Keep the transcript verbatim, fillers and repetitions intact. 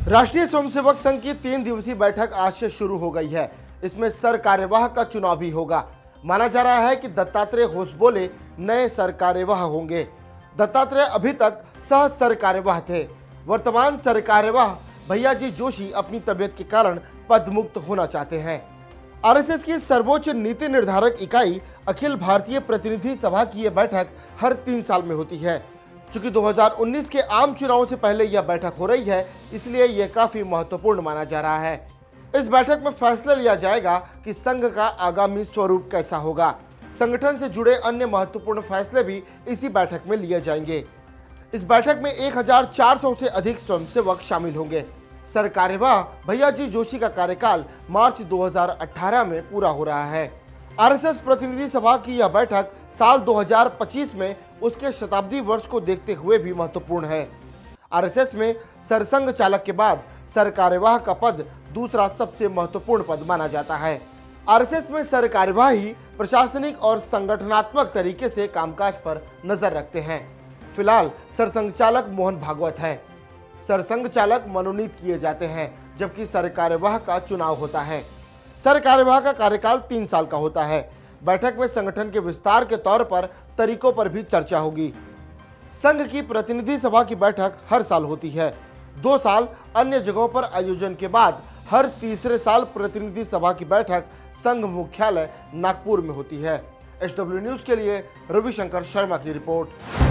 राष्ट्रीय स्वयंसेवक संघ की तीन दिवसीय बैठक आज से शुरू हो गई है। इसमें सर कार्यवाह का चुनाव भी होगा। माना जा रहा है कि दत्तात्रेय होसबोले नए सर कार्यवाह होंगे। दत्तात्रेय अभी तक सह सर कार्यवाह थे। वर्तमान सर कार्यवाह भैयाजी जोशी अपनी तबियत के कारण पद मुक्त होना चाहते हैं। आरएसएस की सर्वोच्च नीति निर्धारक इकाई अखिल भारतीय प्रतिनिधि सभा की यह बैठक हर तीन साल में होती है। चूंकि दो हज़ार उन्नीस के आम चुनावों से पहले यह बैठक हो रही है, इसलिए यह काफी महत्वपूर्ण माना जा रहा है। इस बैठक में फैसला लिया जाएगा कि संघ का आगामी स्वरूप कैसा होगा। संगठन से जुड़े अन्य महत्वपूर्ण फैसले भी इसी बैठक में लिए जाएंगे। इस बैठक में एक हज़ार चार सौ से अधिक स्वयंसेवक शामिल होंगे। सर कार्यवाह भैयाजी जोशी का कार्यकाल मार्च दो हज़ार अठारह में पूरा हो रहा है। आरएसएस प्रतिनिधि सभा की यह बैठक साल दो हज़ार पच्चीस में उसके शताब्दी वर्ष को देखते हुए भी महत्वपूर्ण है। आरएसएस में सरसंघ चालक के बाद सर कार्यवाह का पद दूसरा सबसे महत्वपूर्ण पद माना जाता है। आरएसएस में सर कार्यवाह ही प्रशासनिक और संगठनात्मक तरीके से कामकाज पर नजर रखते हैं। फिलहाल सरसंघ चालक मोहन भागवत है। सरसंघ चालक मनोनीत किए जाते हैं, जबकि सर कार्यवाह का चुनाव होता है। सर कार्यवाह का कार्यकाल तीन साल का होता है। बैठक में संगठन के विस्तार के तौर पर तरीकों पर भी चर्चा होगी। संघ की प्रतिनिधि सभा की बैठक हर साल होती है। दो साल अन्य जगहों पर आयोजन के बाद हर तीसरे साल प्रतिनिधि सभा की बैठक संघ मुख्यालय नागपुर में होती है। एच डब्ल्यू न्यूज के लिए रविशंकर शर्मा की रिपोर्ट।